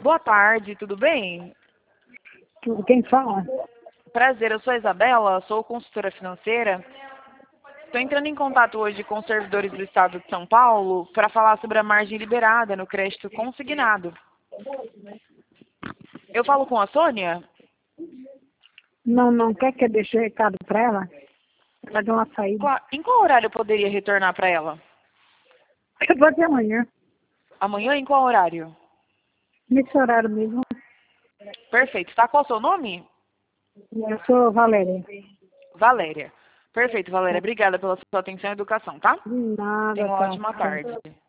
Boa tarde, tudo bem? Quem fala? Prazer, eu sou a Isabela, sou consultora financeira. Estou entrando em contato hoje com os servidores do Estado de São Paulo para falar sobre a margem liberada no crédito consignado. Eu falo com a Sônia? Não quer que eu deixe recado para ela? Ela deu uma saída. Em qual horário eu poderia retornar para ela? Eu vou de amanhã, Amanhã, em qual horário? nesse horário mesmo. Perfeito. Tá? Qual é o seu nome? Eu sou Valéria. Valéria. Perfeito, Valéria. Obrigada pela sua atenção e educação, tá? De nada, Tenha uma tá. ótima tarde.